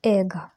Эго.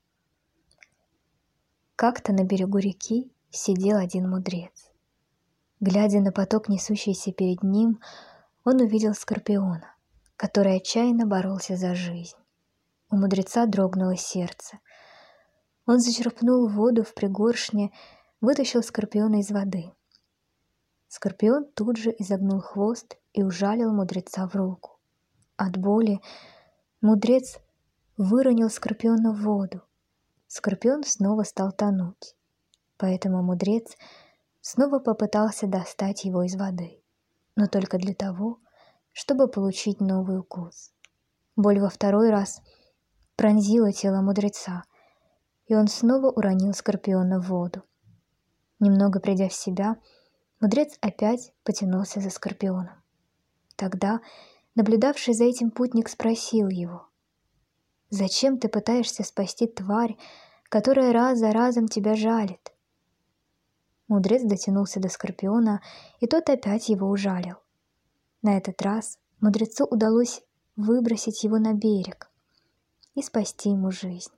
Как-то на берегу реки сидел один мудрец. Глядя на поток, несущийся перед ним, он увидел скорпиона, который отчаянно боролся за жизнь. У мудреца дрогнуло сердце. Он зачерпнул воду в пригоршне, вытащил скорпиона из воды. Скорпион тут же изогнул хвост и ужалил мудреца в руку. От боли мудрец выронил скорпиона в воду. Скорпион снова стал тонуть, поэтому мудрец снова попытался достать его из воды, но только для того, чтобы получить новый укус. Боль во второй раз пронзила тело мудреца, и он снова уронил скорпиона в воду. Немного придя в себя, мудрец опять потянулся за скорпионом. Тогда наблюдавший за этим путник спросил его: «Зачем ты пытаешься спасти тварь, которая раз за разом тебя жалит?» Мудрец дотянулся до скорпиона, и тот опять его ужалил. На этот раз мудрецу удалось выбросить его на берег и спасти ему жизнь.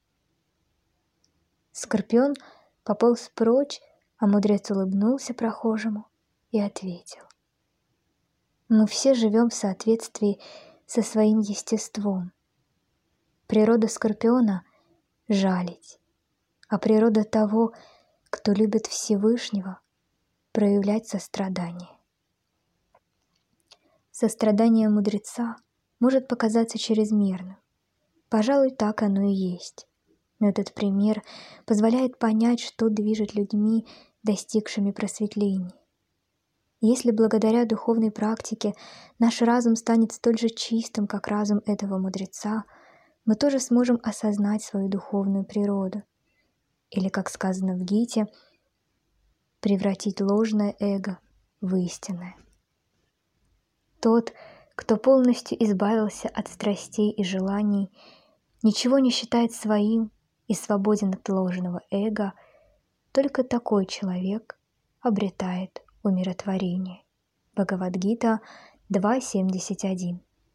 Скорпион пополз прочь, а мудрец улыбнулся прохожему и ответил: «Мы все живем в соответствии со своим естеством. Природа скорпиона — жалить, а природа того, кто любит Всевышнего, проявлять сострадание». Сострадание мудреца может показаться чрезмерным. Пожалуй, так оно и есть. Но этот пример позволяет понять, что движет людьми, достигшими просветления. Если благодаря духовной практике наш разум станет столь же чистым, как разум этого мудреца, мы тоже сможем осознать свою духовную природу. Или, как сказано в Гите, превратить ложное эго в истинное. Тот, кто полностью избавился от страстей и желаний, ничего не считает своим и свободен от ложного эго, только такой человек обретает умиротворение. Бхагавад-гита 2.71.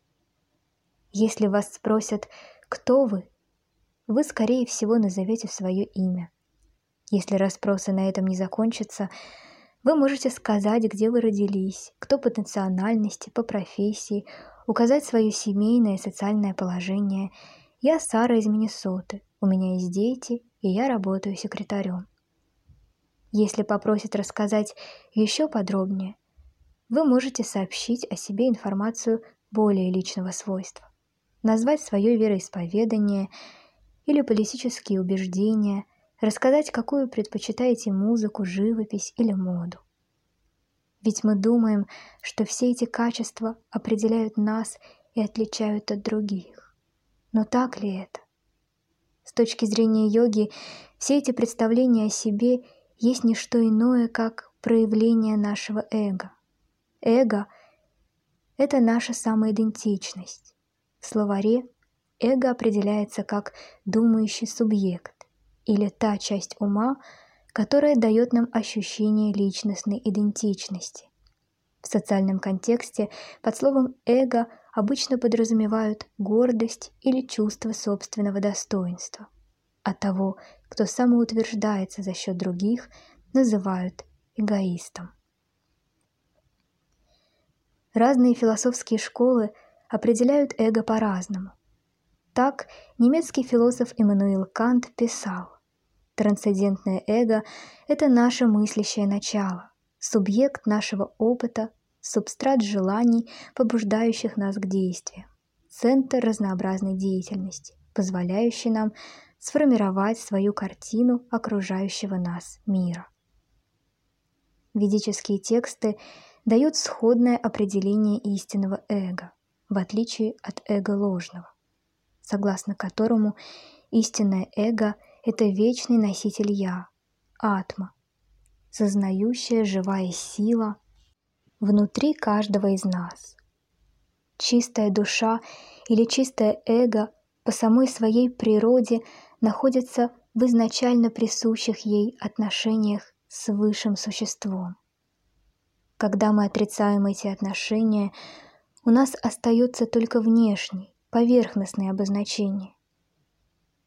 Если вас спросят, кто вы, вы, скорее всего, назовете свое имя. Если расспросы на этом не закончатся, вы можете сказать, где вы родились, кто по национальности, по профессии, указать свое семейное и социальное положение. Я Сара из Миннесоты, у меня есть дети, и я работаю секретарем. Если попросят рассказать еще подробнее, вы можете сообщить о себе информацию более личного свойства, назвать свое вероисповедание или политические убеждения, рассказать, какую предпочитаете музыку, живопись или моду. Ведь мы думаем, что все эти качества определяют нас и отличают от других. Но так ли это? С точки зрения йоги, все эти представления о себе есть не что иное, как проявление нашего эго. Эго — это наша самоидентичность. В словаре эго определяется как думающий субъект или та часть ума, которая дает нам ощущение личностной идентичности. В социальном контексте под словом «эго» обычно подразумевают гордость или чувство собственного достоинства. А того, кто самоутверждается за счет других, называют эгоистом. Разные философские школы определяют эго по-разному. Так, немецкий философ Иммануил Кант писал: «Трансцендентное эго — это наше мыслящее начало, субъект нашего опыта, субстрат желаний, побуждающих нас к действию, центр разнообразной деятельности, позволяющий нам сформировать свою картину окружающего нас мира». Ведические тексты дают сходное определение истинного эго, в отличие от эго ложного, согласно которому истинное эго — это вечный носитель «я», атма, сознающая живая сила внутри каждого из нас. Чистая душа или чистое эго по самой своей природе находится в изначально присущих ей отношениях с высшим существом. Когда мы отрицаем эти отношения, у нас остается только внешнее, поверхностное обозначение.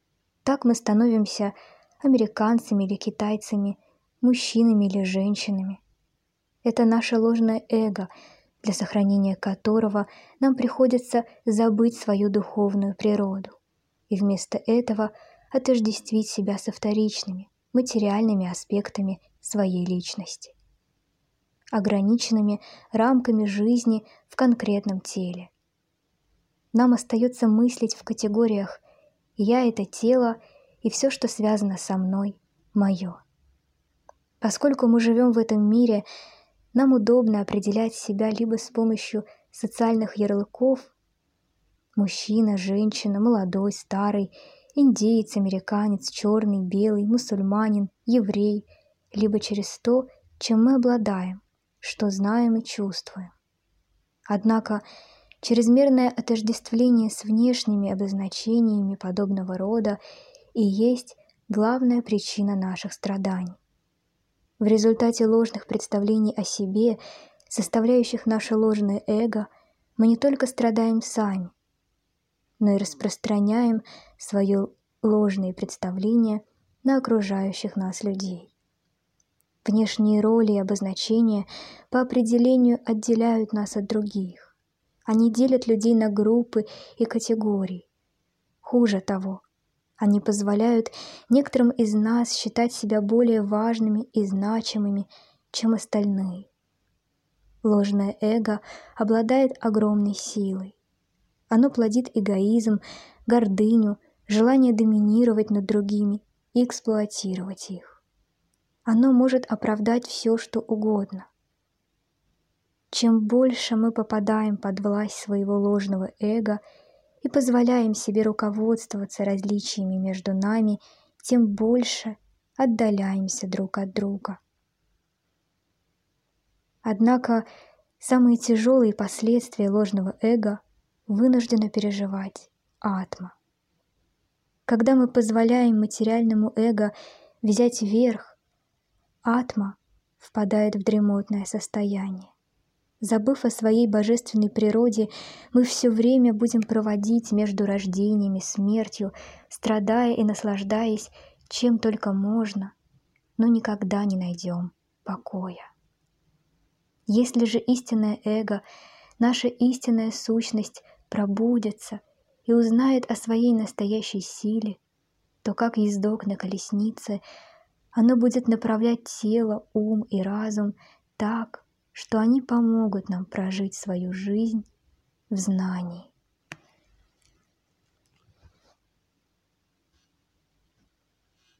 Так мы становимся американцами или китайцами, мужчинами или женщинами. Это наше ложное эго, для сохранения которого нам приходится забыть свою духовную природу и вместо этого отождествить себя со вторичными, материальными аспектами своей личности, ограниченными рамками жизни в конкретном теле. Нам остается мыслить в категориях «я» — это тело, и все, что связано со мной, мое. Поскольку мы живем в этом мире, нам удобно определять себя либо с помощью социальных ярлыков мужчина, женщина, молодой, старый, индеец, американец, черный, белый, мусульманин, еврей, либо через то, чем мы обладаем, что знаем и чувствуем. Однако чрезмерное отождествление с внешними обозначениями подобного рода и есть главная причина наших страданий. В результате ложных представлений о себе, составляющих наше ложное эго, мы не только страдаем сами, но и распространяем свои ложные представления на окружающих нас людей. Внешние роли и обозначения по определению отделяют нас от других. Они делят людей на группы и категории. Хуже того, они позволяют некоторым из нас считать себя более важными и значимыми, чем остальные. Ложное эго обладает огромной силой. Оно плодит эгоизм, гордыню, желание доминировать над другими и эксплуатировать их. Оно может оправдать все, что угодно. Чем больше мы попадаем под власть своего ложного эго и позволяем себе руководствоваться различиями между нами, тем больше отдаляемся друг от друга. Однако самые тяжелые последствия ложного эго вынуждена переживать атма. Когда мы позволяем материальному эго взять верх, атма впадает в дремотное состояние. Забыв о своей божественной природе, мы все время будем проводить между рождением и смертью, страдая и наслаждаясь чем только можно, но никогда не найдем покоя. Если же истинное эго, наша истинная сущность пробудится и узнает о своей настоящей силе, то как ездок на колеснице, оно будет направлять тело, ум и разум так, что они помогут нам прожить свою жизнь в знании.